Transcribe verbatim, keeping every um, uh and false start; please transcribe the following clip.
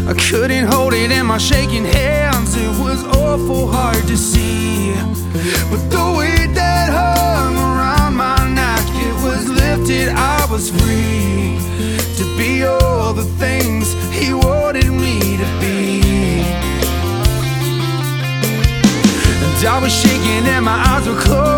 I couldn't hold it in my shaking hands. It was awful hard to see, but the weight that hung around my neck, it was lifted. I was free to be all the things he wanted me to be. And I was shaking and my eyes were closed.